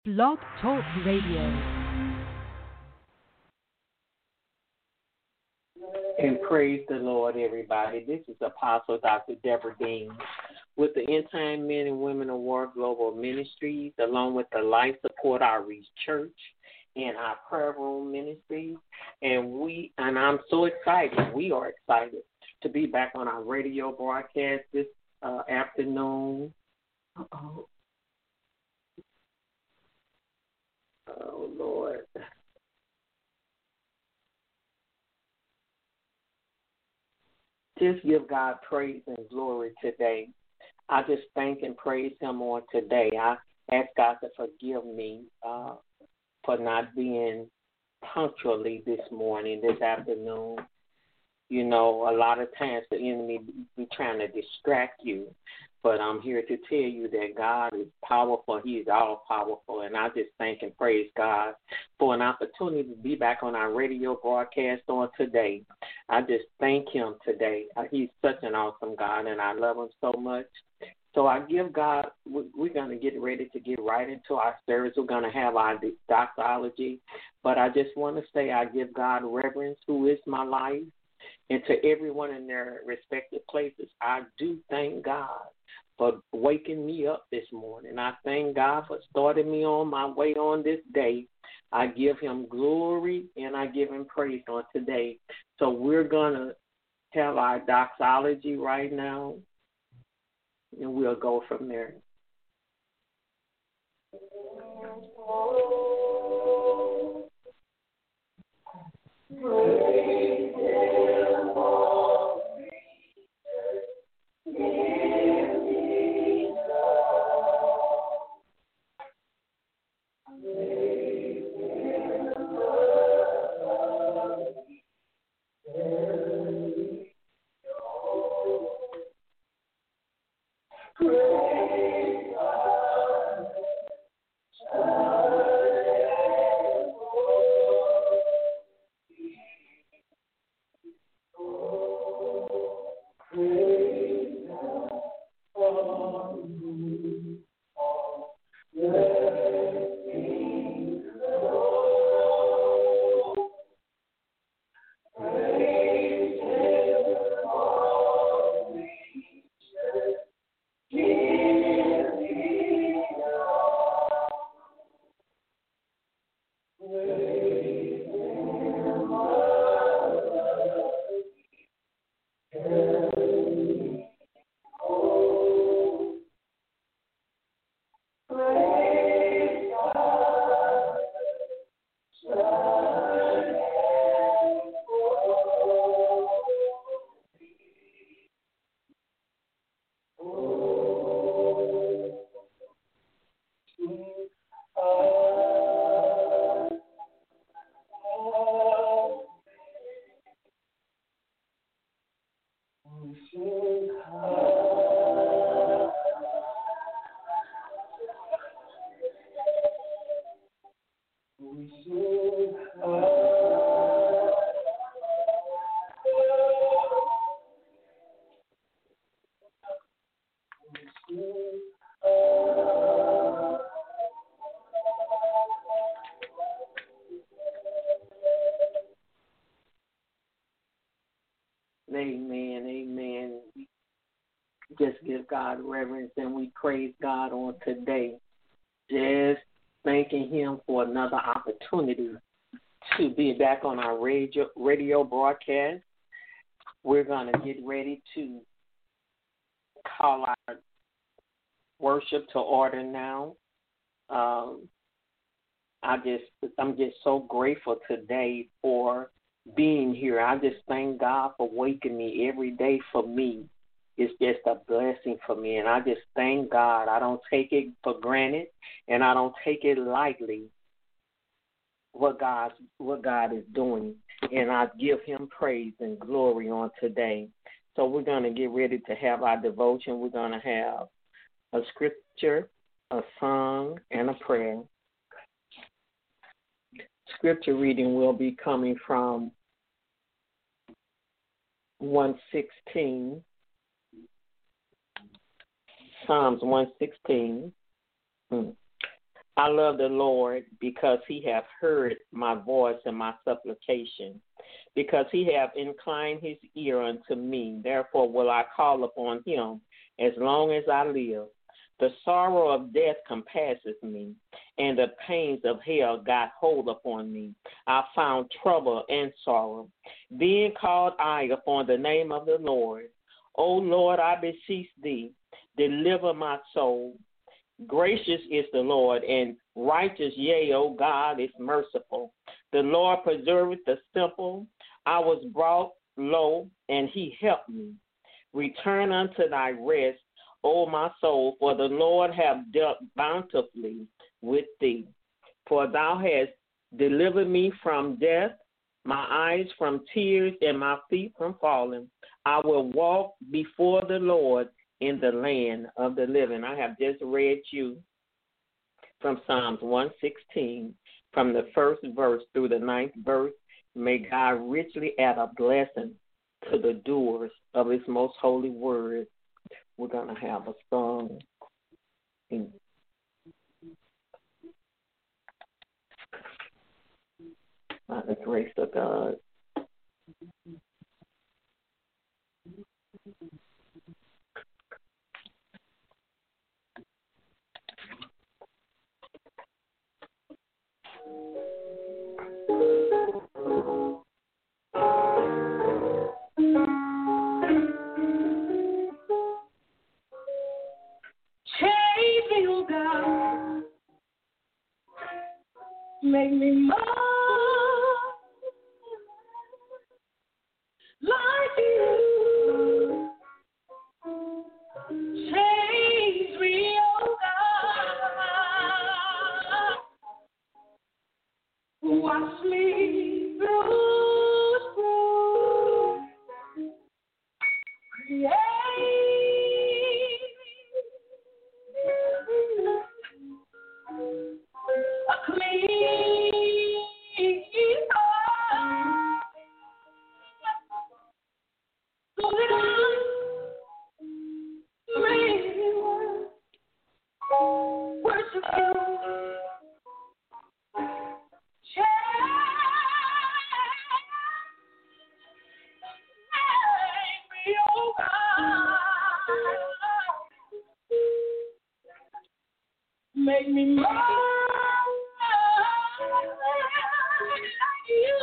Blog Talk Radio. And praise the Lord, everybody. This is Apostle Dr. Deborah Dean with the End Time Men and Women of War Global Ministries, along with the Life Support Outreach Church and our Prayer Room Ministries. And I'm so excited. We are excited to be back on our radio broadcast this afternoon. Oh, Lord. Just give God praise and glory today. I just thank and praise Him on today. I ask God to forgive me for not being punctually this morning, this afternoon. You know, a lot of times the enemy be trying to distract you, but I'm here to tell you that God is powerful. He is all powerful, and I just thank and praise God for an opportunity to be back on our radio broadcast on today. I just thank Him today. He's such an awesome God, and I love Him so much. So I give God, we're going to get ready to get right into our service. We're going to have our doxology, but I just want to say I give God reverence, who is my life. And to everyone in their respective places, I do thank God for waking me up this morning. I thank God for starting me on my way on this day. I give Him glory and I give Him praise on today. So we're going to have our doxology right now, and we'll go from there. Praise Him, all creatures, give me love. Praise Him, love, praise God, Amen, amen. We just give God reverence and we praise God on today. Just thanking Him for another opportunity to be back on our radio broadcast. We're going to get ready to call our worship to order now. I'm just so grateful today for being here. I just thank God for waking me every day. For me, it's just a blessing for me, and I just thank God. I don't take it for granted, and I don't take it lightly what God is doing, and I give Him praise and glory on today. So we're going to get ready to have our devotion. We're going to have a scripture, a song, and a prayer. Scripture reading will be coming from 116, Psalms 116. I love the Lord because he hath heard my voice and my supplication, because he hath inclined his ear unto me. Therefore will I call upon him as long as I live. The sorrow of death compasseth me, and the pains of hell got hold upon me. I found trouble and sorrow. Then called I upon the name of the Lord. O Lord, I beseech thee, deliver my soul. Gracious is the Lord, and righteous, yea, O God, is merciful. The Lord preserveth the simple. I was brought low, and he helped me. Return unto thy rest, O my soul, for the Lord hath dealt bountifully with thee. For thou hast delivered me from death, my eyes from tears, and my feet from falling. I will walk before the Lord in the land of the living. I have just read you from Psalms 116, from the first verse through the 9th verse. May God richly add a blessing to the doers of his most holy word. We're going to have a song by the grace of God. Make me more like you. Change me, oh God. Wash me through. Create a clean heart, so that I may worship you. Change me, oh God. Make me more like you.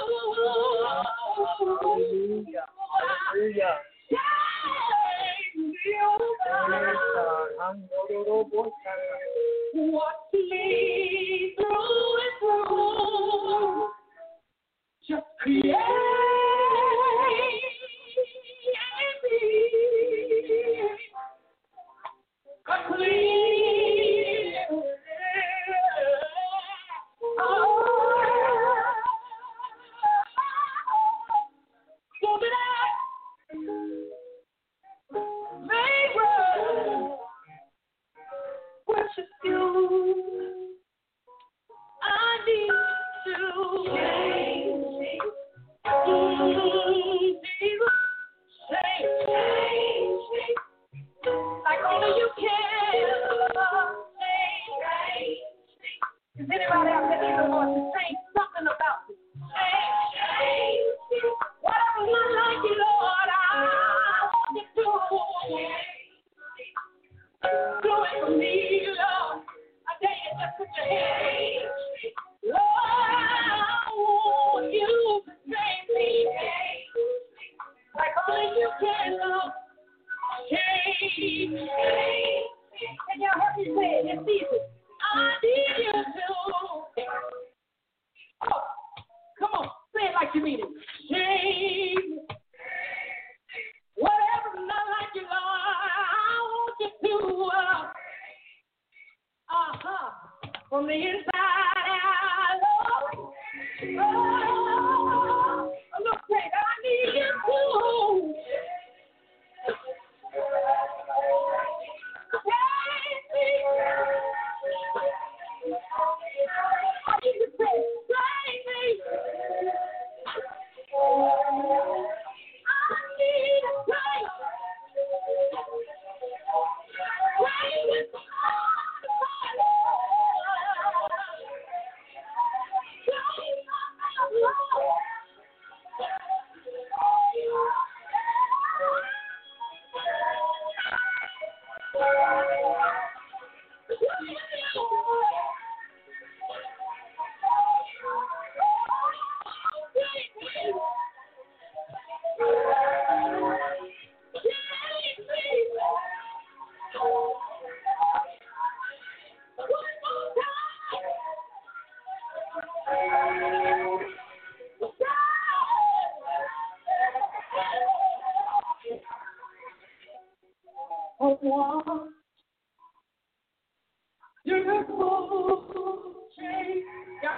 Hallelujah. Change me, oh God. Wash me through and through. Just create me a clean heart, so that I may worship you. I need to change me. Jesus, change me. Like only you can. Change me. Is anybody out there need the Lord to change something about me? Change me. Whatever's not like you, Lord, I want you to. Do it for me, Lord. I dare you just put your hands. Lord, I want you to save me. Like only you can, Lord. Change me. Can y'all help me say it? It's easy. I need you to. Oh, come on. Say it like you mean it. Change me. Whatever's not like you, Lord, I want you to. From the inside out, Lord. Oh, look, I need you to. Change me. I need to say, change me. I need a change. Change me.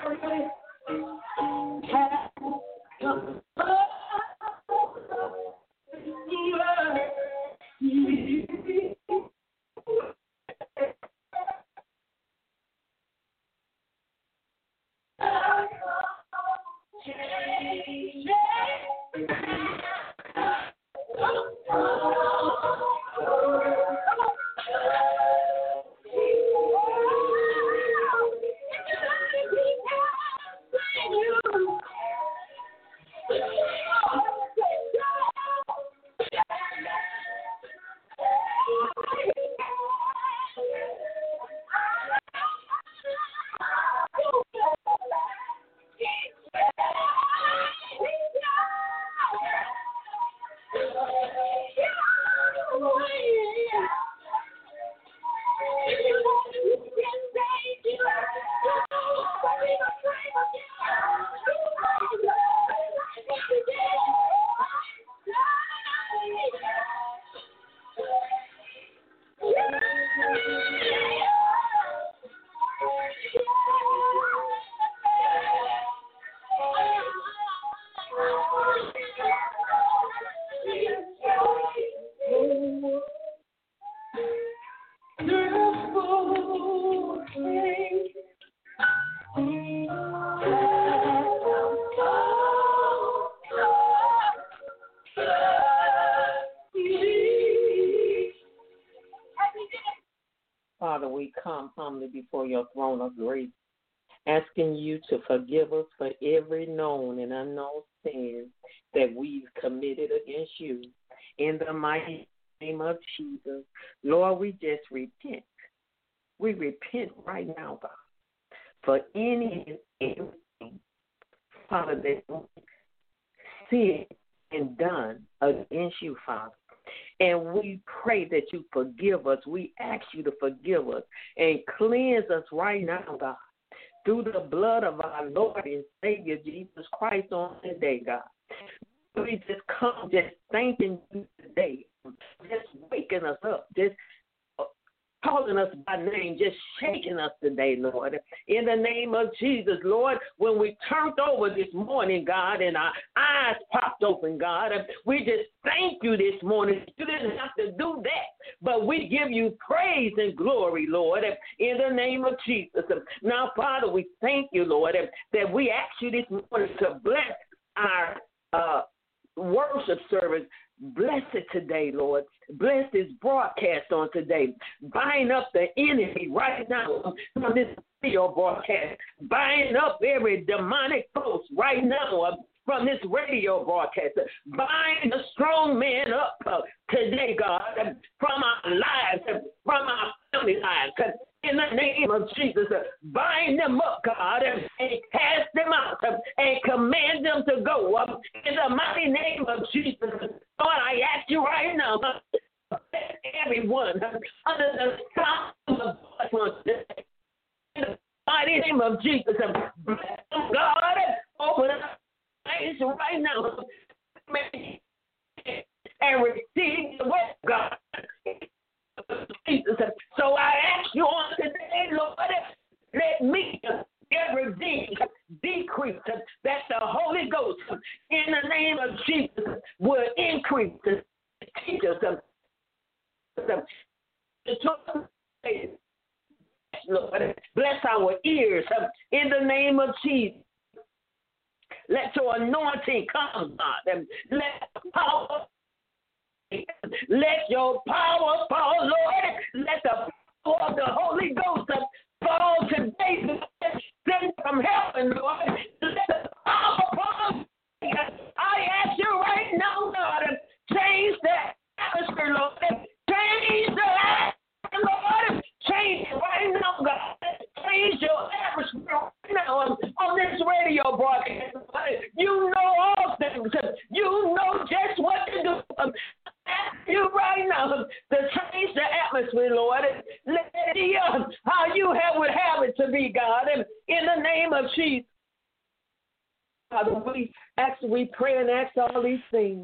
Father, we come humbly before your throne of grace, asking you to forgive us for every known and unknown sin that we've committed against you. In the mighty name of Jesus, Lord, we just repent. We repent right now, God, for any and everything, Father, that we sinned and done against you, Father. And we pray that you forgive us. We ask you to forgive us and cleanse us right now, God, through the blood of our Lord and Savior, Jesus Christ, on today, God. We just come just thanking you today, just waking us up, just calling us by name, just shaking us today, Lord. In the name of Jesus, Lord, when we turned over this morning, God, and our eyes popped open, God, we just thank you this morning. You didn't have to do that, but we give you praise and glory, Lord, in the name of Jesus. Now, Father, we thank you, Lord, that we ask you this morning to bless our worship service. Bless it today, Lord. Bless this broadcast on today. Bind up the enemy right now from this video broadcast. Bind up every demonic force right now from this radio broadcast. Bind the strong man up today, God, from our lives, from our family lives. In the name of Jesus, bind them up, God, and cast them out and command them to go up in the mighty name of Jesus. Lord, I ask you right now, everyone under the sound of the voice today, in the mighty name of Jesus, bless them, God, open up eyes right now and receive the word, God. Jesus. So I ask you on today, Lord, let me, every deed, decrease, that the Holy Ghost, in the name of Jesus, will increase. Teach us, Lord, bless our ears, in the name of Jesus. Let your anointing come, God, and let power. Let your power fall, Lord. Let the power of the Holy Ghost fall today. Send from heaven, Lord. Let the power fall. I ask you right now, God, change the atmosphere, Lord. Change the atmosphere, Lord. Change it right now, God. Change your atmosphere right now on this radio broadcast. You know all things. You know just what to do. You right now to change the atmosphere, Lord. Let it be how you would have it to be, God. And in the name of Jesus, Father, we pray and ask all these things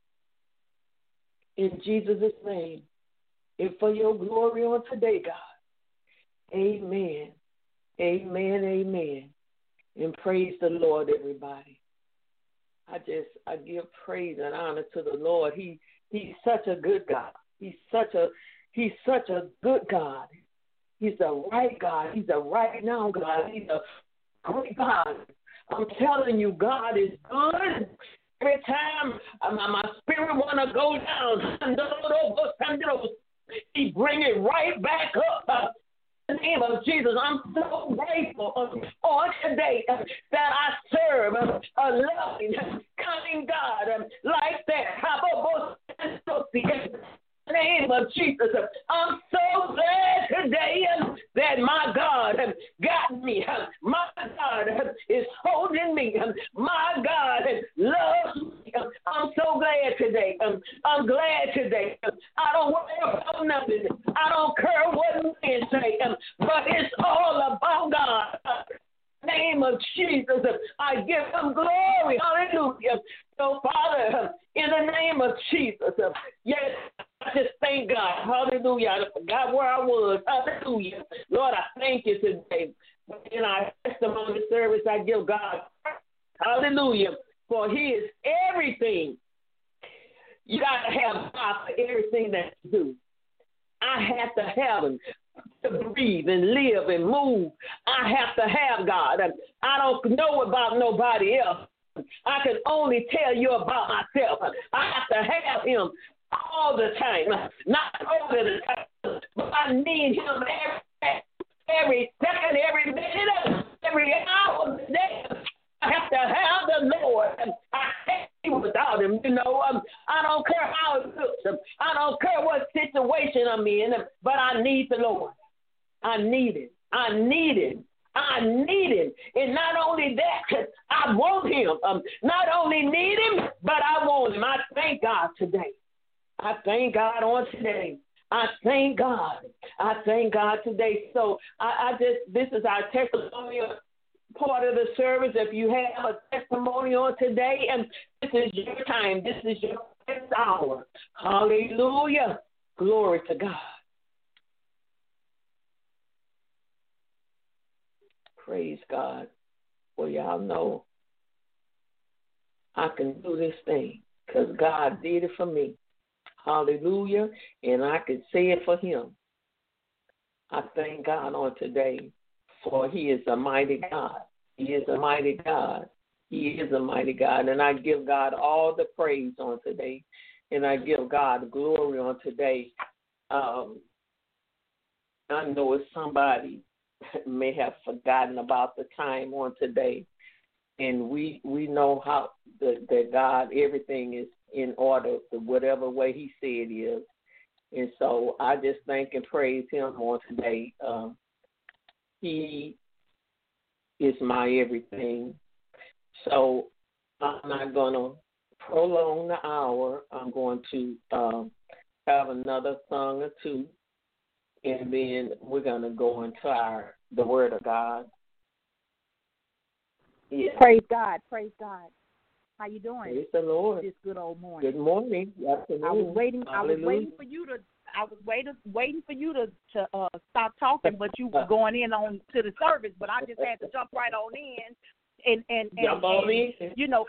in Jesus' name, and for your glory on today, God. Amen. Amen. Amen. And praise the Lord, everybody. I give praise and honor to the Lord. He's such a good God. He's such a good God. He's a right God. He's a right now God. He's a great God. I'm telling you, God is good. Every time my spirit want to go down, He bring it right back up. In the name of Jesus, I'm so grateful on today that I serve a loving, kind God like that. In the name of Jesus, I'm so glad today that my God got me. My God is holding me. My God loves me. I'm so glad today. I'm glad today. I don't worry about nothing. I don't care what men say, but it's all about God. In the name of Jesus, I give Him glory. Hallelujah. So, Father, in the name of Jesus, yes, I just thank God. Hallelujah. I forgot where I was. Hallelujah. Lord, I thank you today. In our testimony service, I give God, hallelujah, for He is everything. You got to have God for everything that you do. I have to have Him to breathe and live and move. I have to have God. I don't know about nobody else. I can only tell you about myself. I have to have Him all the time, not all the time, but I need Him every second, every minute, every hour of the day. I have to have the Lord. I can't be without Him. I don't care how it looks. I don't care what situation I'm in, but I need the Lord. I need it. I need it. I need Him. And not only that, I want Him. Not only need Him, but I want Him. I thank God today. I thank God on today. I thank God. I thank God today. So this is our testimonial part of the service. If you have a testimony on today, and this is your time, this is your next hour. Hallelujah. Glory to God. Praise God. Well, y'all know I can do this thing because God did it for me. Hallelujah. And I can say it for Him. I thank God on today, for He is a mighty God. He is a mighty God. He is a mighty God. And I give God all the praise on today. And I give God glory on today. I know it's somebody may have forgotten about the time on today. And we know how that God, everything is in order, whatever way He said it is. And so I just thank and praise Him on today. He is my everything. So I'm not going to prolong the hour. I'm going to have another song or two, and then we're going to go into the Word of God. Yeah. Praise God. Praise God. How you doing? Praise the Lord. This good old morning. Good morning. Afternoon. I was waiting for you to stop talking, but you were going in on to the service. But I just had to jump right on in and you know,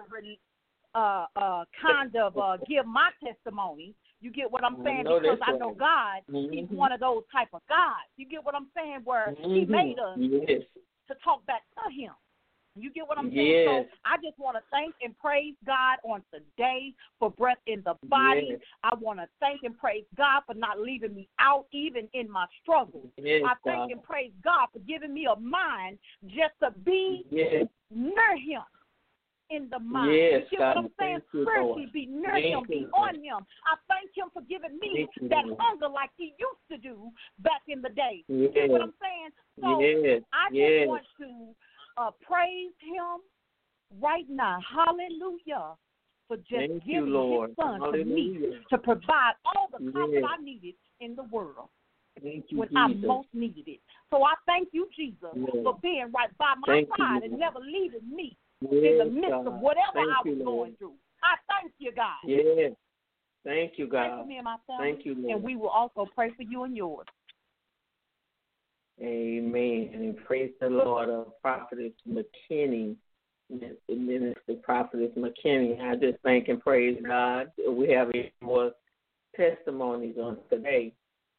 kind of give my testimony. You get what I'm saying? Because I know God, He's one of those type of gods. You get what I'm saying? Where He made us to talk back to Him. You get what I'm saying? Yes. So I just want to thank and praise God on today for breath in the body. Yes. I want to thank and praise God for not leaving me out even in my struggles. Yes, I thank and praise God for giving me a mind just to be near Him in the mind. Yes, you get God, what I'm saying? Spiritually be near Him, be on Him. I thank Him for giving me that hunger like He used to do back in the day. You get what I'm saying? So I just want to praise Him right now. Hallelujah. For just giving His Son to me to provide all the comfort I needed in the world when I most needed it. So I thank you, Jesus, for being right by my side and never leaving me in the midst of whatever I was going through. I thank you, God. Yes. Thank you, God. Pray for me and my family, thank you, Lord. and we will also pray for you and yours. Amen. And praise the Lord, Prophetess McKinney, Minister Prophetess McKinney. I just thank and praise God. We have any more testimonies on today.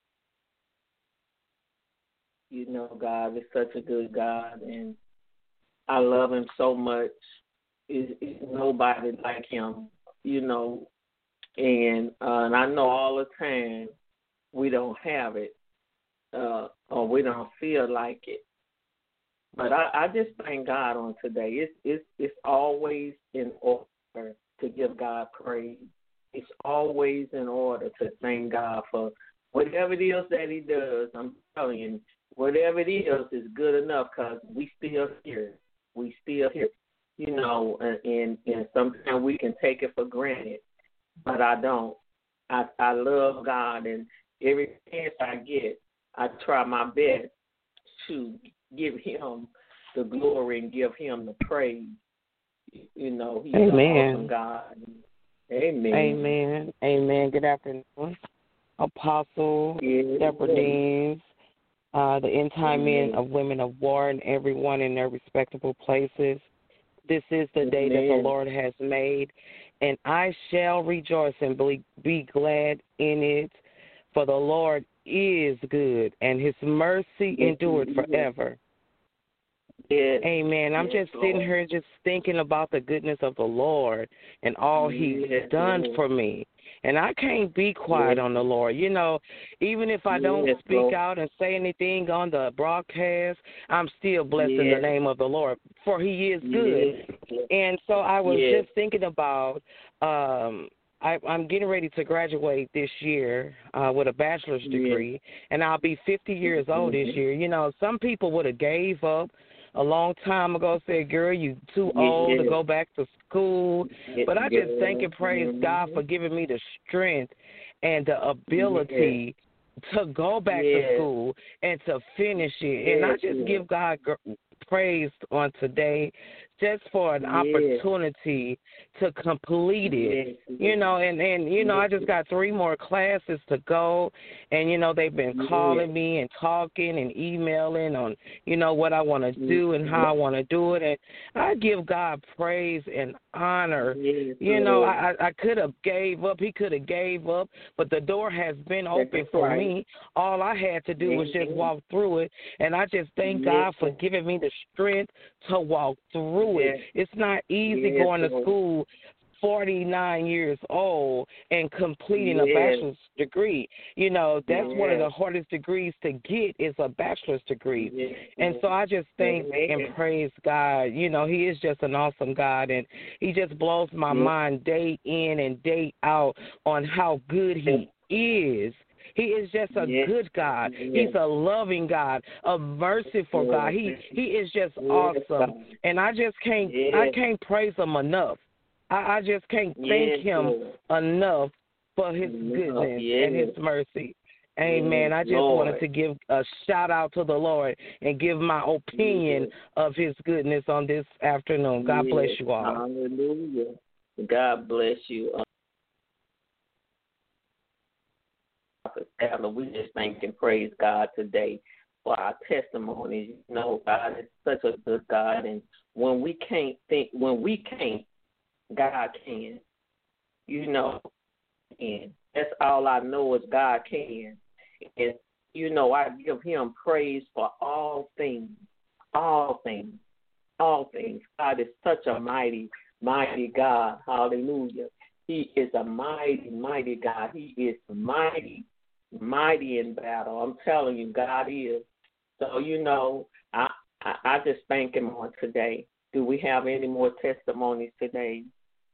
You know, God is such a good God, and I love Him so much. It's nobody like Him, you know. And I know all the time we don't have it, or we don't feel like it. But I just thank God on today. It's always in order to give God praise. It's always in order to thank God for whatever it is that He does. I'm telling you, whatever it is good enough because we still here. We still here, you know, and sometimes we can take it for granted, but I don't. I love God, and every chance I get, I try my best to give Him the glory and give Him the praise. You know, He's an awesome God. Amen. Amen. Amen. Good afternoon, Apostle, Deborah Deans, the End Time Men of Women of War, and everyone in their respectable places. This is the day that the Lord has made, and I shall rejoice and be glad in it, for the Lord is good, and His mercy endured forever. Yes. Amen. I'm just sitting here just thinking about the goodness of the Lord and all He's done for me. And I can't be quiet on the Lord. You know, even if I don't speak out and say anything on the broadcast, I'm still blessing the name of the Lord, for He is good. And so I was just thinking about I'm getting ready to graduate this year with a bachelor's degree, and I'll be 50 years old this year. You know, some people would have gave up a long time ago, said, girl, you too old to go back to school. But I just thank and praise God for giving me the strength and the ability to go back to school and to finish it. And I just give God praise on today just for an opportunity to complete it, you know, and you know, I just got 3 more classes to go, and, you know, they've been calling me and talking and emailing on, you know, what I want to do and how I want to do it, and I give God praise and honor. You know, I could have gave up, He could have gave up, but the door has been open for me. All I had to do was just walk through it, and I just thank God for giving me the strength to walk through it. It's not easy going to school 49 years old and completing a bachelor's degree. You know, that's one of the hardest degrees to get is a bachelor's degree. And so I just thank and praise God. You know, He is just an awesome God, and He just blows my mind day in and day out on how good He is. He is just a good God. He's a loving God, a merciful God. He is just awesome. And I just can't praise Him enough. I just can't thank Him enough for His goodness and His mercy. Amen. I just wanted to give a shout out to the Lord and give my opinion of His goodness on this afternoon. God bless you all. Hallelujah. God bless you. We just thank and praise God today for our testimonies. You know, God is such a good God, and when we can't, God can. You know, and that's all I know is God can. And, you know, I give Him praise for all things, all things, all things. God is such a mighty, mighty God. Hallelujah. He is a mighty, mighty God. He is mighty, mighty in battle. I'm telling you, God is. So, you know, I just thank Him on today. Do we have any more testimonies today?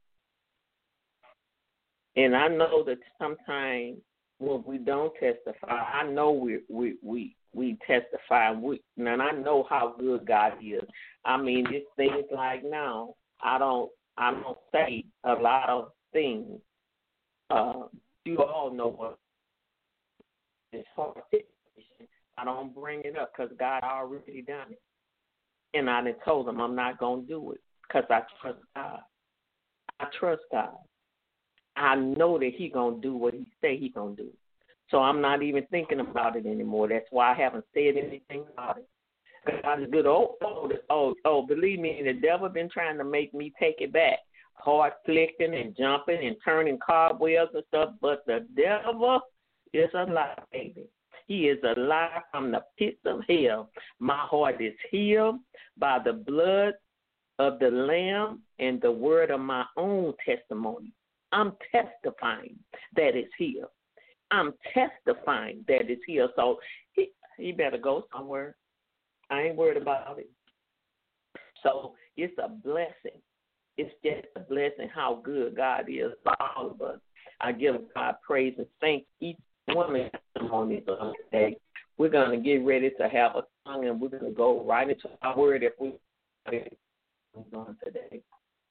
And I know that sometimes when we don't testify, I know we testify, and I know how good God is. I mean, it's things like now, I don't say a lot of things. You all know what it's hard. I don't bring it up because God already done it. And I done told Him I'm not going to do it because I trust God. I trust God. I know that He going to do what He say He going to do. So I'm not even thinking about it anymore. That's why I haven't said anything about it. God is good. Believe me, the devil been trying to make me take it back. Hard flicking and jumping and turning cobwebs and stuff, but the devil is a lie, baby. He is a lie from the pits of hell. My heart is healed by the blood of the Lamb and the word of my own testimony. I'm testifying that it's healed. I'm testifying that it's healed. So he better go somewhere. I ain't worried about it. So it's a blessing. It's just a blessing how good God is for all of us. I give God praise and thank each one of the testimonies of today. We're going to get ready to have a song, and we're going to go right into our word if we're going today.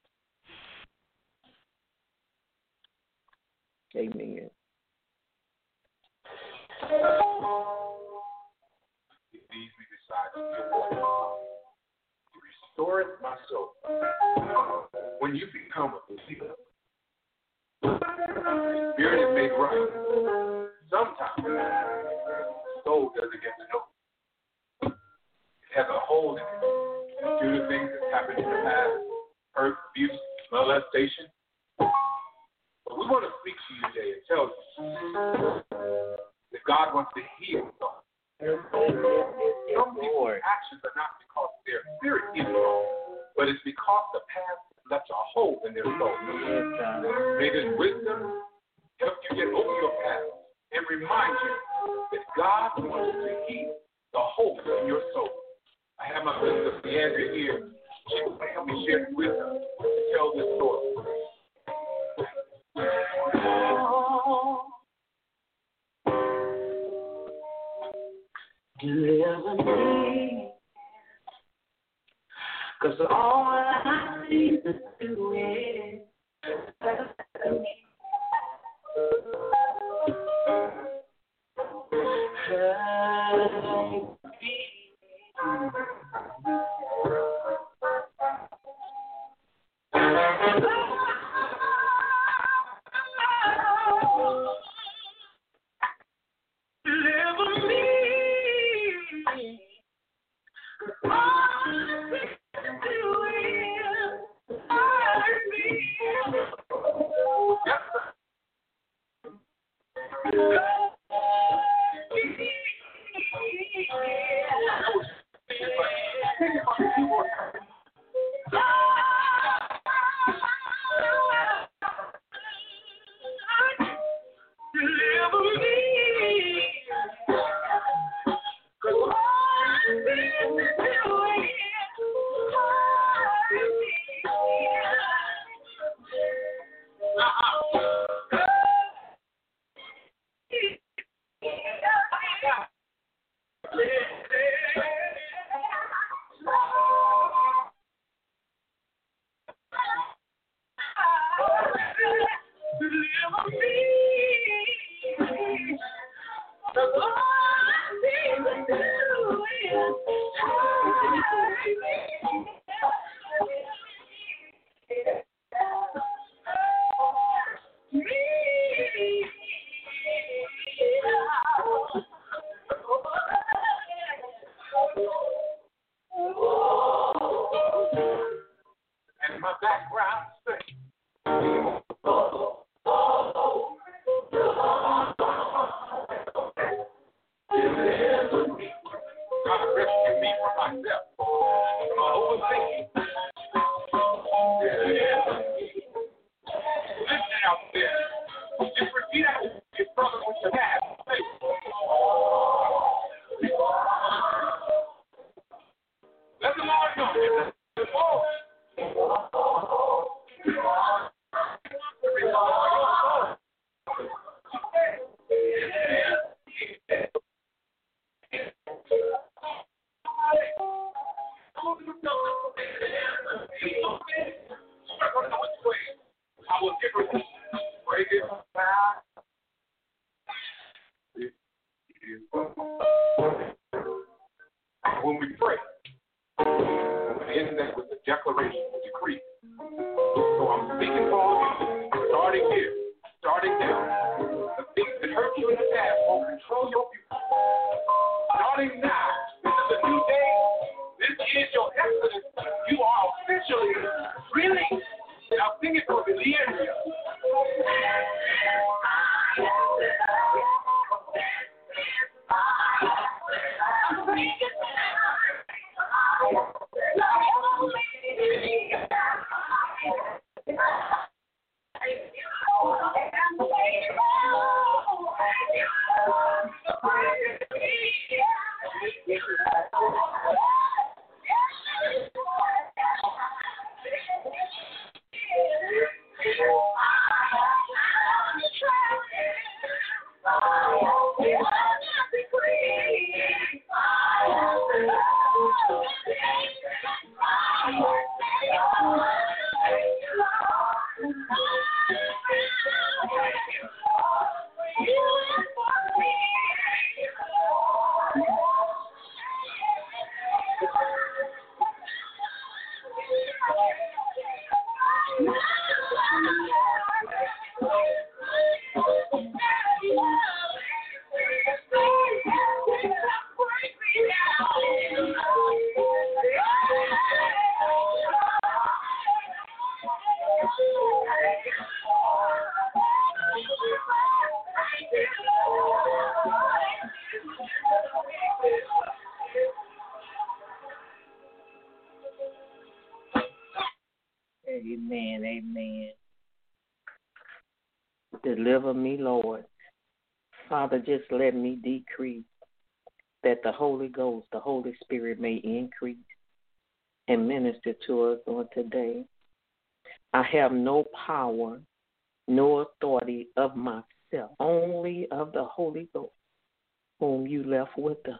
Amen. Restore my soul. When you become a believer, the spirit is made right. Sometimes the soul doesn't get to know. It has a hole in it due to things that happened in the past, hurt, abuse, molestation. But we want to speak to you today and tell you that God wants to heal you. Some people's actions are not because their spirit is wrong, but it's because the past left a hole in their soul. May this wisdom help you get over your past and remind you that God wants to heal the hole in your soul. I have my sister Leandra here. She will help me share wisdom to tell this story. Deliver me, 'cause all I need to do is help me. And my background sings. God rescue me from myself, from my overthinking. Listen out there. Just repeat out your brother what you have. Let the Lord know. I will give her break it. When we pray, we end that with a declaration, a decree. So I'm speaking for all of you, starting here, starting now. The things that hurt you in the past won't Sing it for me, Leandria. Amen, amen. Deliver me, Lord. Father, just let me decrease that the Holy Ghost, the Holy Spirit may increase and minister to us on today. I have no power, no authority of myself, only of the Holy Ghost, whom you left with us,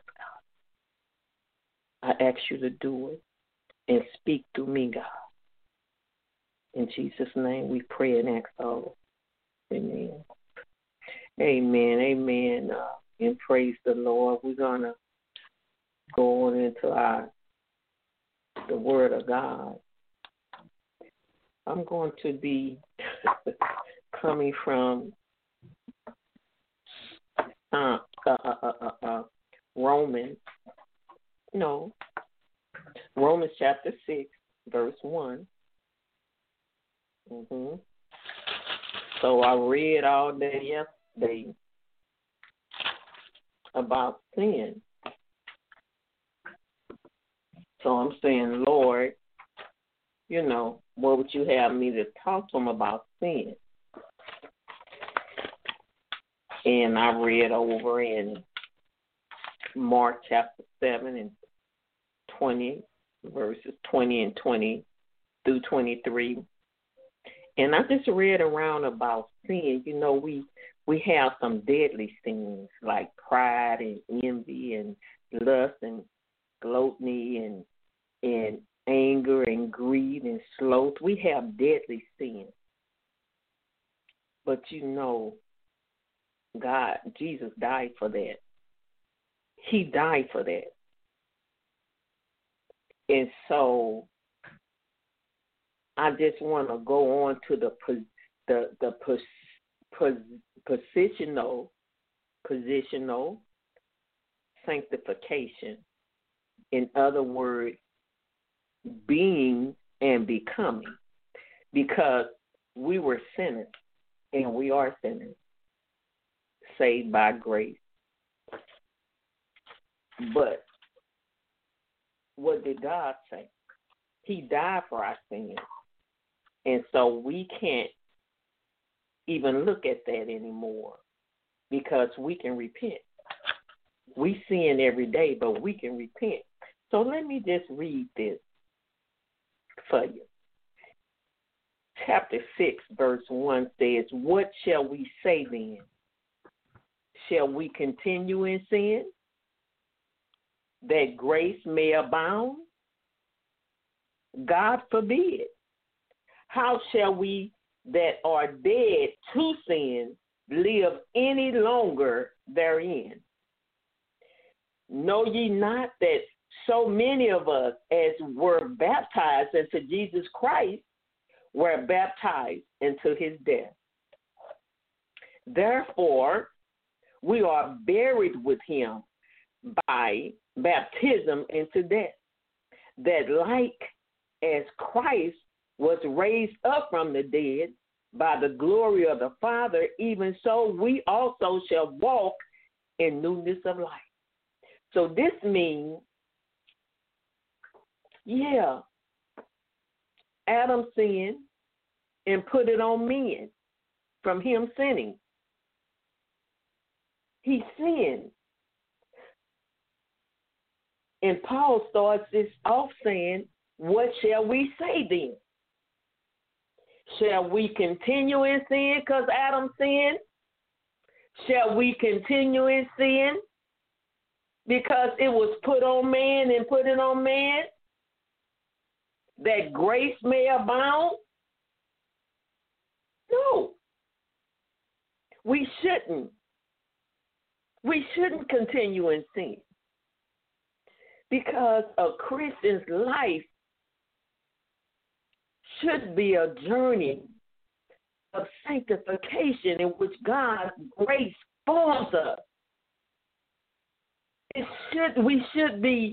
God. I ask you to do it and speak through me, God. In Jesus' name we pray and ask all. Amen. Amen. Amen. And praise the Lord. We're going to go on into the Word of God. I'm going to be coming from Romans chapter 6, verse 1. So I read all day yesterday about sin. So I'm saying, Lord, what would you have me to talk to him about sin? And I read over in Mark chapter 7 and 20, verses 20 and 20 through 23. And I just read around about sin. We have some deadly sins like pride and envy and lust and gluttony and anger and greed and sloth. We have deadly sins. But Jesus died for that. He died for that. And so I just want to go on to the positional sanctification. In other words, being and becoming. Because we were sinners, and we are sinners, saved by grace. But what did God say? He died for our sins. And so we can't even look at that anymore because we can repent. We sin every day, but we can repent. So let me just read this for you. Chapter 6, verse 1 says, "What shall we say then? Shall we continue in sin, that grace may abound? God forbid. How shall we that are dead to sin live any longer therein? Know ye not that so many of us as were baptized into Jesus Christ were baptized into his death? Therefore, we are buried with him by baptism into death, that like as Christ was raised up from the dead by the glory of the Father, even so we also shall walk in newness of life. So this means, Adam sinned and put it on men from him sinning. He sinned. And Paul starts this off saying, what shall we say then? Shall we continue in sin because Adam sinned? Shall we continue in sin because it was put on man and put it on man, that grace may abound? No. We shouldn't. We shouldn't continue in sin because a Christian's life should be a journey of sanctification in which God's grace forms us. We should be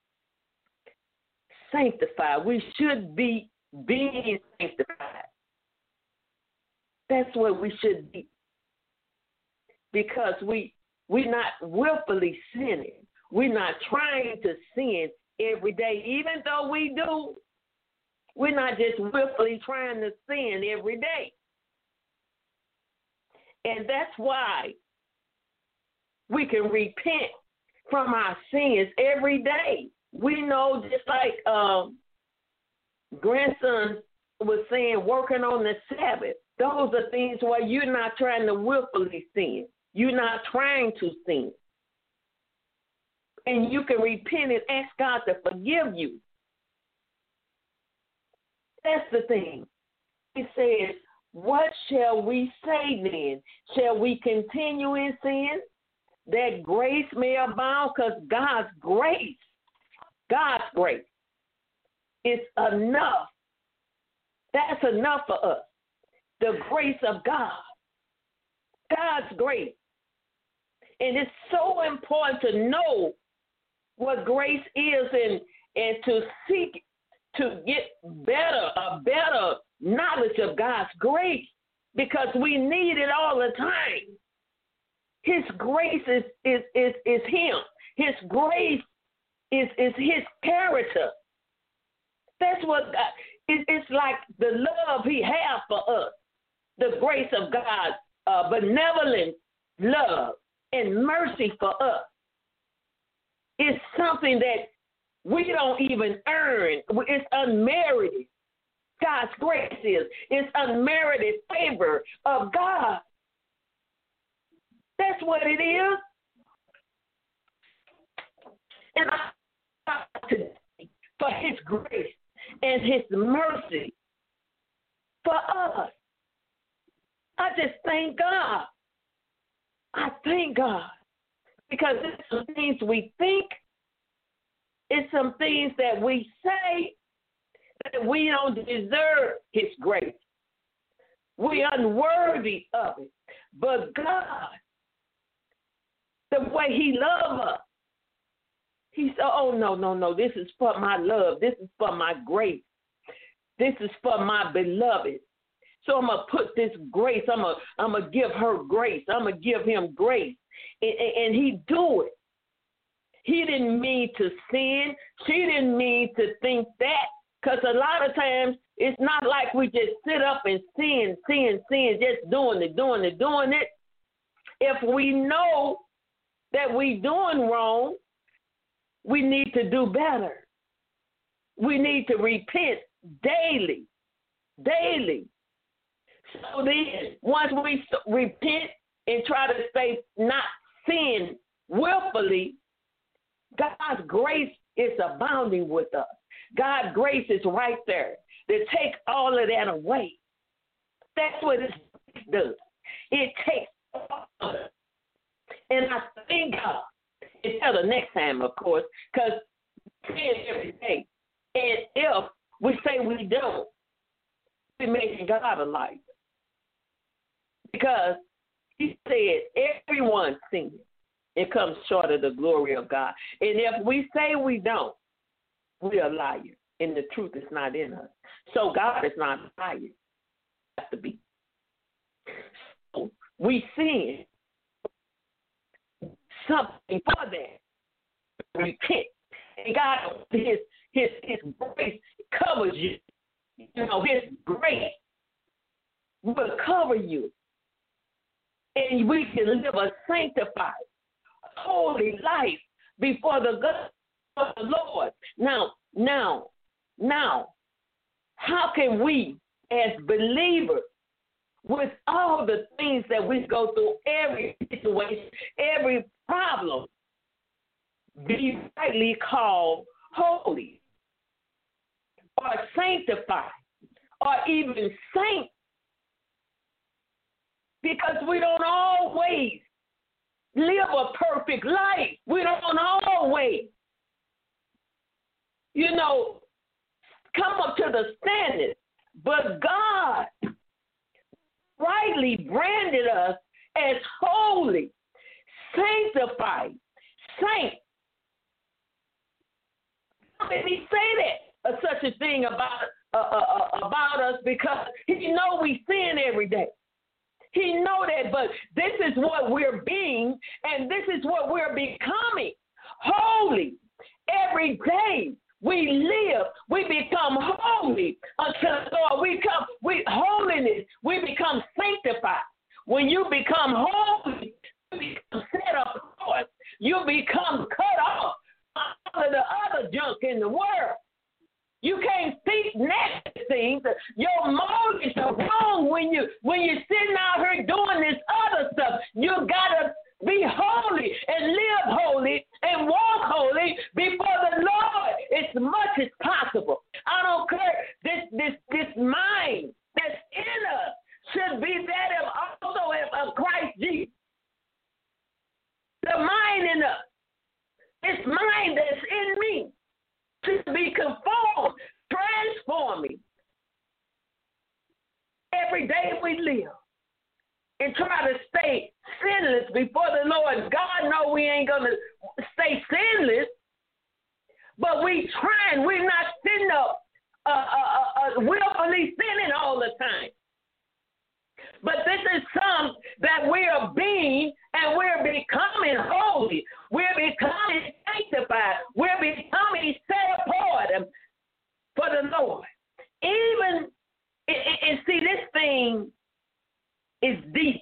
sanctified. We should be being sanctified. That's what we should be. Because we're not willfully sinning. We're not trying to sin every day. Even though we do, we're not just willfully trying to sin every day. And that's why we can repent from our sins every day. We know, just like grandson was saying, working on the Sabbath, those are things where you're not trying to willfully sin. You're not trying to sin. And you can repent and ask God to forgive you. That's the thing. He says, what shall we say then? Shall we continue in sin that grace may abound? Because God's grace is enough. That's enough for us. The grace of God. God's grace. And it's so important to know what grace is and to seek to get a better knowledge of God's grace, because we need it all the time. His grace is Him. His grace is His character. That's what God, it's like the love He has for us, the grace of God, benevolent love and mercy for us. It's something that we don't even earn. It's unmerited. God's grace is. It's unmerited favor of God. That's what it is. And I today for His grace and His mercy for us. I just thank God. I thank God. Because it's some things we think, it's some things that we say that we don't deserve His grace. We're unworthy of it. But God, the way He loves us, He said, oh, no, this is for my love. This is for my grace. This is for my beloved. So I'm going to put this grace, I'm going to give her grace. I'm going to give him grace. And He do it. He didn't mean to sin. She didn't mean to think that. Because a lot of times, it's not like we just sit up and sin, just doing it. If we know that we're doing wrong, we need to do better. We need to repent daily. So then, once we repent and try to stay not sin willfully, God's grace is abounding with us. God's grace is right there to take all of that away. That's what it does. It takes all of it. And I thank God until the next time, of course, because we pray every day. And if we say we don't, we're making God a liar. Because He said everyone sins. It comes short of the glory of God. And if we say we don't, we're a liar, and the truth is not in us. So God is not tired. It has to be. So we sin something for that. Repent. And God, his grace covers you. You know, his grace will cover you. And we can live a sanctified, holy life before the God of the Lord. Now, how can we as believers, with all the things that we go through, every situation, every problem, be rightly called holy or sanctified or even saint? Because we don't always live a perfect life. We don't always, come up to the standard. But God rightly branded us as holy, sanctified, saint. How did he say that? Such a thing about us, because he know we sin every day. He know that, but this is what we're being, and this is what we're becoming. Holy. Every day we live, we become holy until the Lord. Holiness, we become sanctified. When you become holy, you become set apart. You become cut off all of the other junk in the world. You can't think negative things. Your motives are wrong when you're sitting out here doing this other stuff. You gotta be holy and live holy and walk holy before the Lord as much as possible. I don't care. This mind that's in us should be that of Christ Jesus. The mind in us, this mind that's in me, to be conformed, transforming. Every day we live and try to stay sinless before the Lord. God knows we ain't going to stay sinless, but we trying. We're not sitting up willfully sinning all the time. But this is something that we are being, and we're becoming holy. We're becoming sanctified. We're becoming set apart for the Lord. Even, and see, this thing is deep.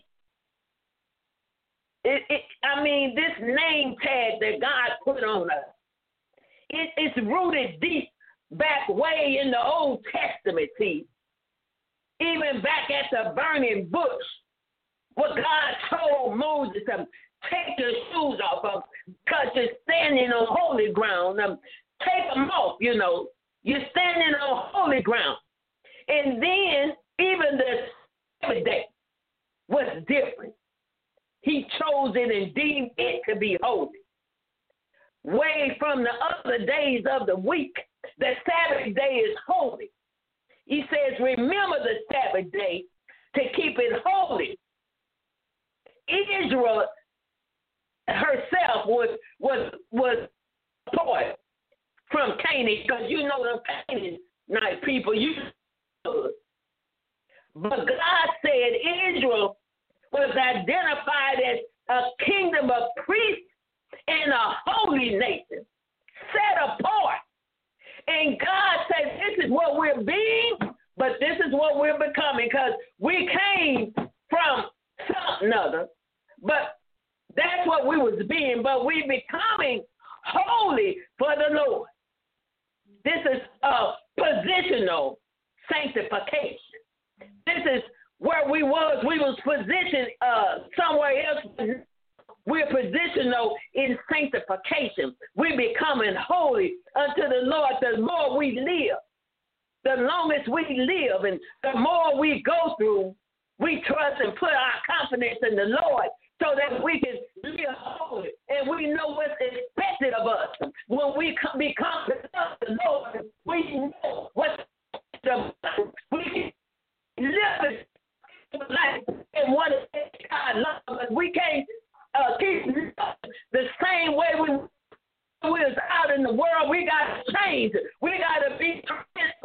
This name tag that God put on us, it's rooted deep back way in the Old Testament, see. Even back at the burning bush, what God told Moses to take your shoes off because you're standing on holy ground. Take them off, You're standing on holy ground. And then even the Sabbath day was different. He chose it and deemed it to be holy. Way from the other days of the week, the Sabbath day is holy. He says, remember the Sabbath day to keep it holy. Israel herself was taught from Canaan, because the Canaanite people, but God said Israel was identified as a kingdom of priests and a holy nation, set apart. And God says this is what we're being, but this is what we're becoming, because we came from something other, but that's what we was being, but we becoming holy for the Lord. This is a positional sanctification. This is where we was positioned somewhere else. We're positional in sanctification. We're becoming holy unto the Lord. The more we live, the longest we live, and the more we go through, we trust and put our confidence in the Lord so that we can live holy. And we know what's expected of us. When we become the Lord, we know what we can live life and what God loves us. We can't keep the same way we was out in the world. We got to change. We got to be transformed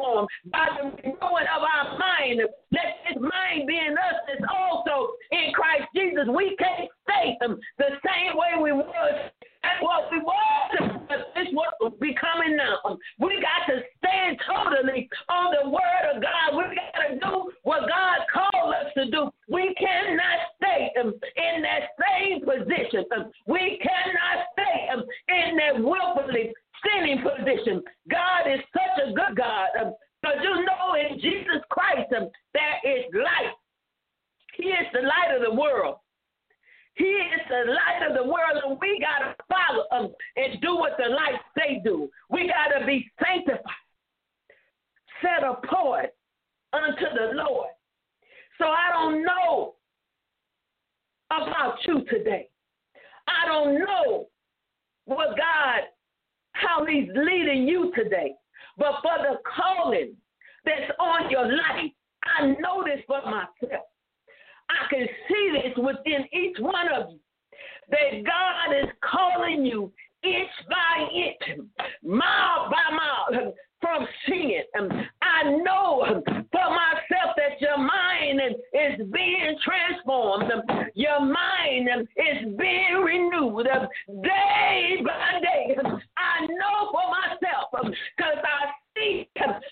by the renewing of our mind. Let this mind be in us that's also in Christ Jesus. We can't stay the same way we was. That's what we was. It's what we're becoming now. We got to stand totally on the word of God. We got to do what God called us to do. We cannot stay in that same position. We cannot stay in that willfully sinning position. God is such a good God. Because you know in Jesus Christ there is light. He is the light of the world. He is the light of the world, and we got to follow and do what the light say do. We got to be sanctified, set apart unto the Lord. So I don't know about you today. I don't know what God, how he's leading you today. But for the calling that's on your life, I know this for myself. I can see this within each one of you, that God is calling you inch by inch, mile by mile from sin. I know for myself that your mind is being transformed. Your mind is being renewed day by day. I know for myself because I see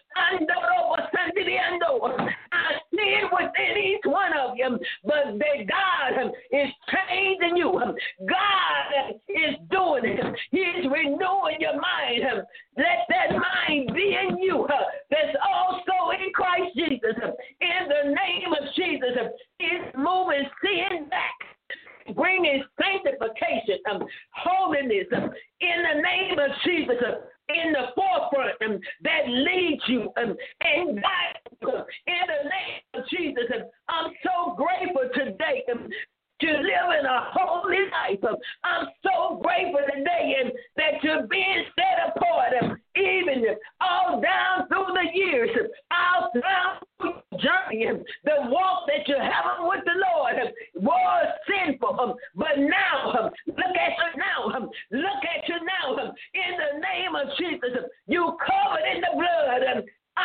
I see it within each one of you, but that God is changing you. God is doing it. He's renewing your mind. Let that mind be in you that's also in Christ Jesus. In the name of Jesus, he's moving sin back, bringing sanctification, holiness in the name of Jesus. In the forefront that leads you and guides you in the name of Jesus. I'm so grateful today to live in a holy life. I'm so grateful today that you're being set apart, even all down through the years, all down through the journey. The walk that you're having with the Lord was sinful, but now, look at you now. Look at you now. In the name of Jesus, you covered in the blood.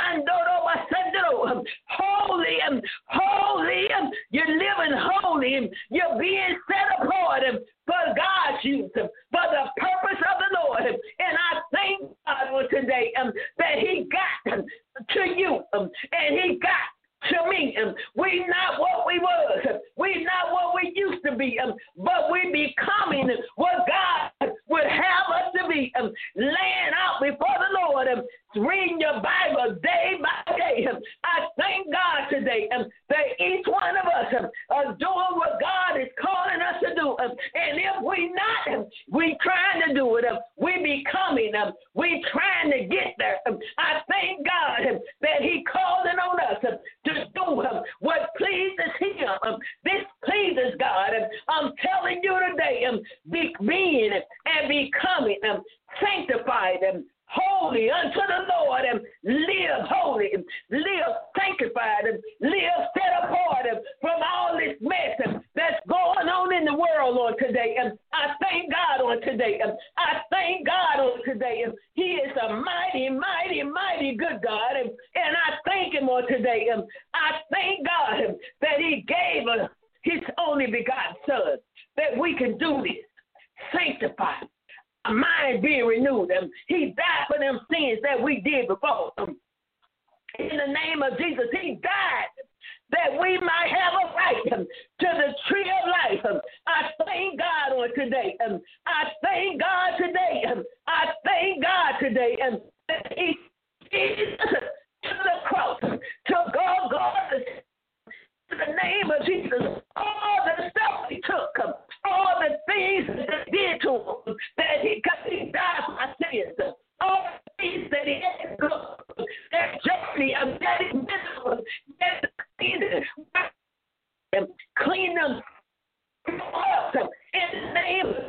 Holy, holy, you're living holy, you're being set apart for God's use, for the purpose of the Lord. And I thank God today that he got to you and he got to me. We not what we was, we not what we used to be, but we becoming what God would have us to be, laying out before the Lord, reading your Bible day by day. I thank God today that each one of us are doing what God is calling us to do. And if we not, we trying to do it. We becoming, we trying to get there. I thank God that he calling on us to do what pleases him. This pleases God. I'm telling you today, being and becoming sanctified holy unto the Lord, and live holy, live sanctified, and live set apart from all this mess that's going on in the world on today. I thank God on today. I thank God on today. He is a mighty, mighty, mighty good God, and I thank him on today. I thank God that he gave us his only begotten Son, that we can do this, sanctified, mind being renewed. He died for them sins that we did before. In the name of Jesus, he died that we might have a right to the tree of life. I thank God on today. I thank God today. I thank God today. That he Jesus to the cross, to Golgotha, in the name of Jesus, all the stuff he took, all the things that he did to him, that he died for my sins, all the things that he had to go, that journey of getting miserable, and clean them up in the name of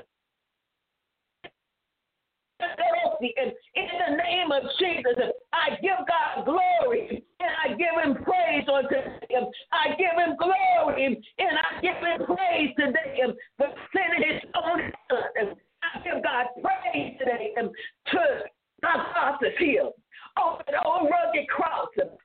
in the name of Jesus. I give God glory and I give him praise on today. I give him glory and I give him praise today for sending his own Son. I give God praise today to my cross is healed. On the old rugged cross,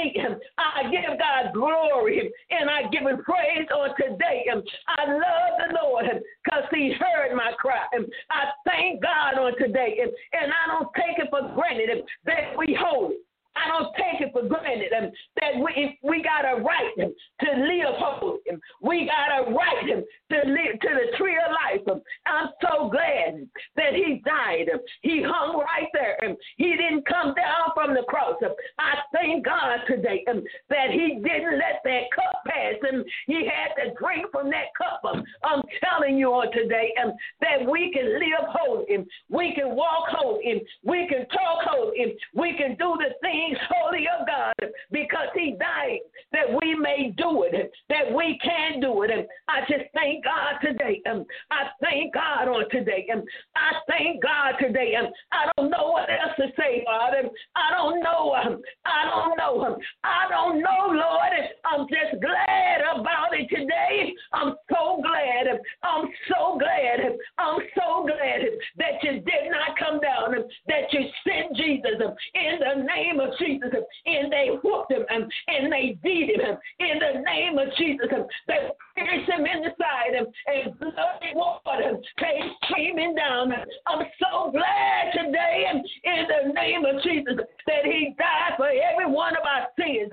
me. I give God glory and I give him praise on today. I love the Lord because he heard my cry. I thank God on today, and I don't take it for granted that we holy. I don't take it for granted that we got a right to live holy. We got a right to live to the tree of life. I'm so glad that he died. He hung right there. He didn't come down from the cross. I thank God today that he didn't let that cup pass him. He had to drink from that cup. I'm telling you on today that we can live holy. We can walk holy. We can talk holy. We can do the things holy of God because he died that we may do it, that we can do it. I just thank God today. I thank God on today. I thank God today. I don't know what else to say, Father. I don't know. I don't know, Lord. I'm just glad about it today. I'm so glad. I'm so glad. I'm so glad that you did not come down, that you sent Jesus in the name of Jesus, and they whooped him and they beat him in the name of Jesus. They pierced him in the side and bloody water came streaming down. I'm so glad today in the name of Jesus that he died for every one of our sins.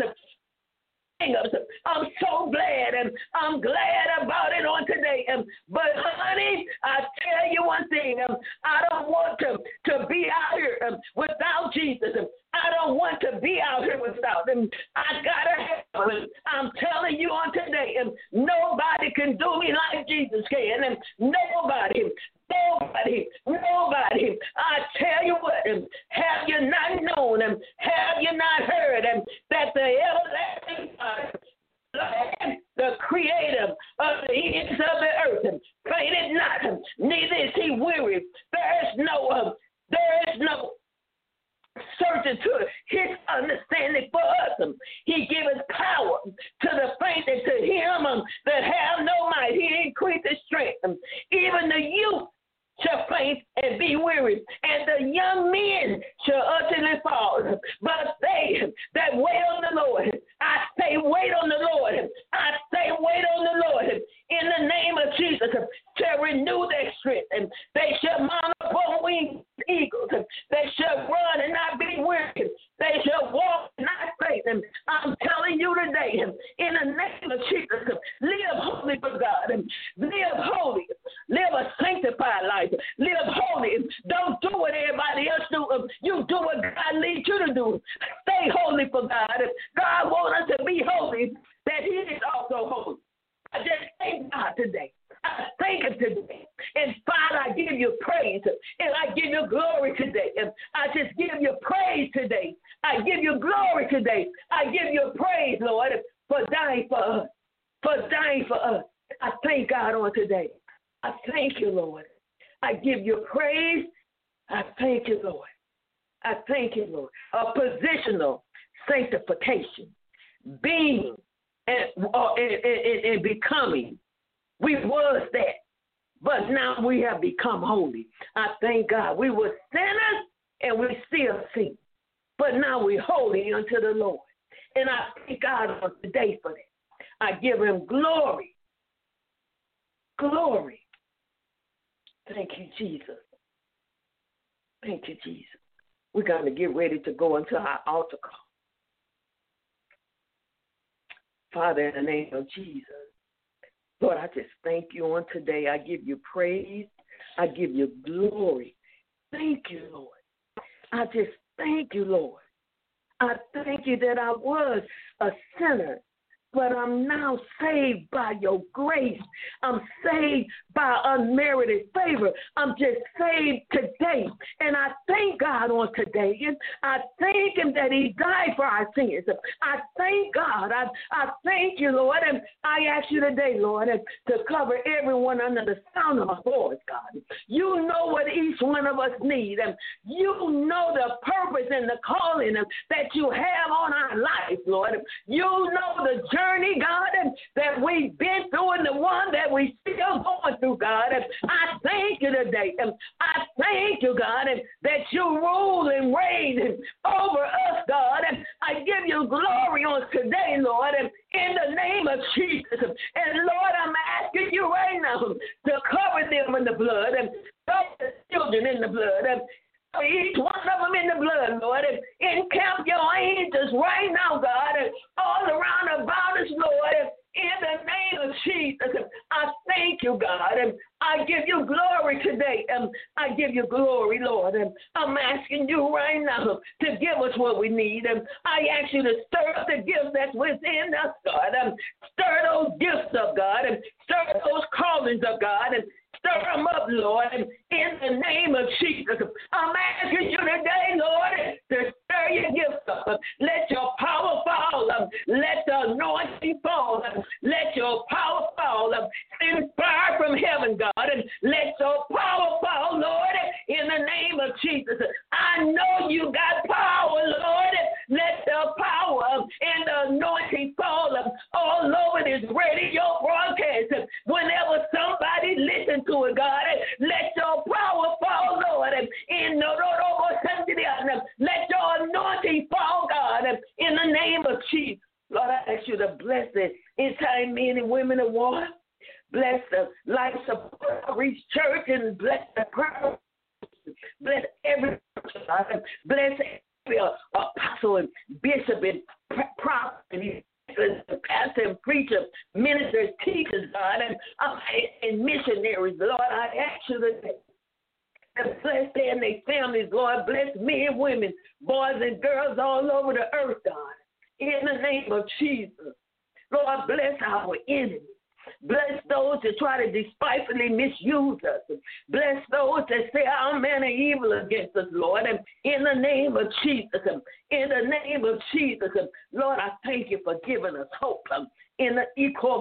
I'm so glad, and I'm glad about it on today. But honey, I tell you one thing, I don't want to be out here without Jesus. I don't want to be out here without him. I gotta have him. I'm telling you on today, nobody can do me like Jesus can, and nobody. I tell you what, have you not known him? Have you not heard him? That the everlasting God, the creator of the ends of the earth, fainted not, neither is he weary. There is no searching to his understanding for us. He giveth power to the faint and to him that have no might. He increases strength. Even the youth shall faint and be weary, and the young men shall utterly fall. But they that wait on the Lord, I say wait on the Lord. I say wait on the Lord. In the name of Jesus, shall renew their strength, and they shall mount up on wings eagles. They shall run and not be weary. They shall walk and not faint. And I'm telling you today, in the name of Jesus, live holy for God. Live holy. Live a sanctified life. Live holy. Don't do what everybody else do. You do what God leads you to do. Stay holy for God. God wants us to be holy, that he is also holy. I just thank God today. I thank him today. And Father, I give you praise and I give you glory today. And I just give you praise today. I give you glory today. I give you praise, Lord, for dying for us. For dying for us. I thank God on today. I thank you, Lord. I give you praise. I thank you, Lord. I thank you, Lord. A positional sanctification, being and becoming. We was that, but now we have become holy. I thank God. We were sinners and we still sin, but now we're holy unto the Lord. And I thank God on today for that. I give him glory. Glory. Thank you, Jesus. Thank you, Jesus. We're going to get ready to go into our altar call. Father, in the name of Jesus, Lord, I just thank you on today. I give you praise. I give you glory. Thank you, Lord. I just thank you, Lord. I thank you that I was a sinner, but I'm now saved by your grace. I'm saved by unmerited favor. I'm just saved today. And I thank God on today. And I thank him that he died for our sins. I thank God. I thank you, Lord. And I ask you today, Lord, to cover everyone under the sound of my voice, God. You know what each one of us needs. And you know the purpose and the calling that you have on our life, Lord. You know the journey, God, that we've been through and the one that we still going through, God. I thank you today. I thank you, God, that you rule and reign over us, God. I give you glory on today, Lord, in the name of Jesus. And Lord, I'm asking you right now to cover them in the blood and cover the children in the blood. Each one of them in the blood, Lord, and encamp your angels right now, God, all around about us, Lord, in the name of Jesus. I thank you, God, and I give you glory today. I give you glory, Lord, and I'm asking you right now to give us what we need. And I ask you to stir up the gifts that's within us, God. Stir those gifts up, God, and stir those callings up, God, and stir them up, Lord, in the name of Jesus. I'm asking you today, Lord, to stir your gifts up. Let your power fall. Let the anointing fall. Let your power fall. Send fire from heaven, God, and let your power fall, Lord, in the name of Jesus. I know you got power, Lord. Let the power and the anointing fall all over this radio broadcast. Whenever somebody listens to it, God, let your power fall, Lord. Let your anointing fall, God, in the name of Jesus. Lord, I ask you to bless the entire men and women of war. Bless the Life Support Outreach Church and bless the prayer. Bless every person. Bless every apostle and bishop and prophet and pastor and preacher, ministers, teachers, God, and missionaries. Lord, I ask you to bless them and their families, Lord. Bless men and women, boys and girls all over the earth, God. In the name of Jesus. Lord, bless our enemies. Bless those that try to despitefully misuse us. Bless those that say all manner of evil against us, Lord. And in the name of Jesus, in the name of Jesus, Lord, I thank you for giving us hope. In the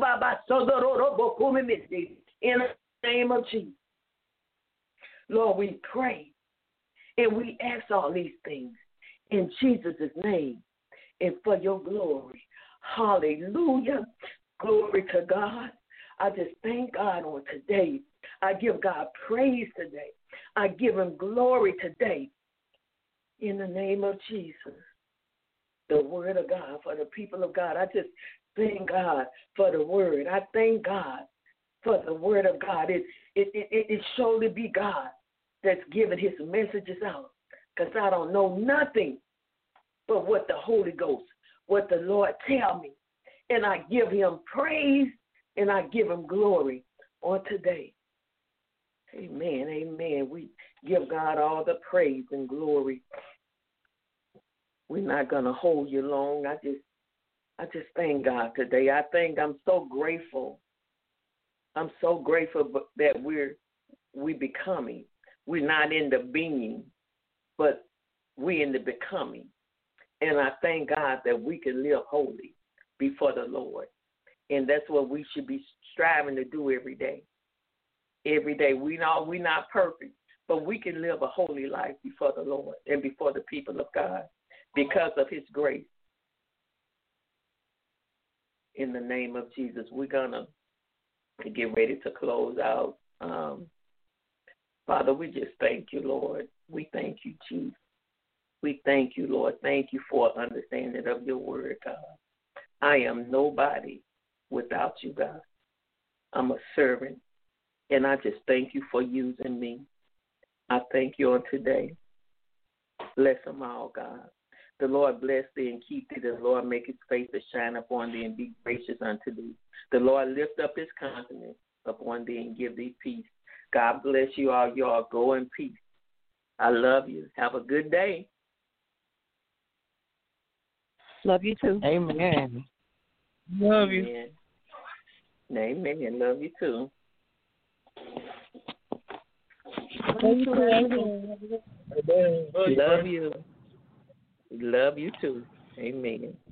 name of Jesus. Lord, we pray and we ask all these things in Jesus' name and for your glory. Hallelujah. Glory to God. I just thank God on today. I give God praise today. I give him glory today. In the name of Jesus. The word of God for the people of God. I just thank God for the word. I thank God for the word of God. It surely be God that's giving his messages out. Because I don't know nothing but what the Holy Ghost, what the Lord tell me. And I give him praise and I give him glory on today. Amen, amen. We give God all the praise and glory. We're not going to hold you long. I just thank God today. I'm so grateful. I'm so grateful that we becoming. We're not in the being, but we're in the becoming. And I thank God that we can live holy before the Lord. And that's what we should be striving to do every day. Every day. We're not perfect, but we can live a holy life before the Lord and before the people of God because of his grace. In the name of Jesus, we're going to get ready to close out. Father, we just thank you, Lord. We thank you, Jesus. We thank you, Lord. Thank you for understanding of your word, God. I am nobody without you, God. I'm a servant, and I just thank you for using me. I thank you on today. Bless them all, God. The Lord bless thee and keep thee. The Lord make his face to shine upon thee and be gracious unto thee. The Lord lift up his countenance upon thee and give thee peace. God bless you all. You all go in peace. I love you. Have a good day. Love you too. Amen. Love you. Amen. Love you too. Love you. Love you too. Amen.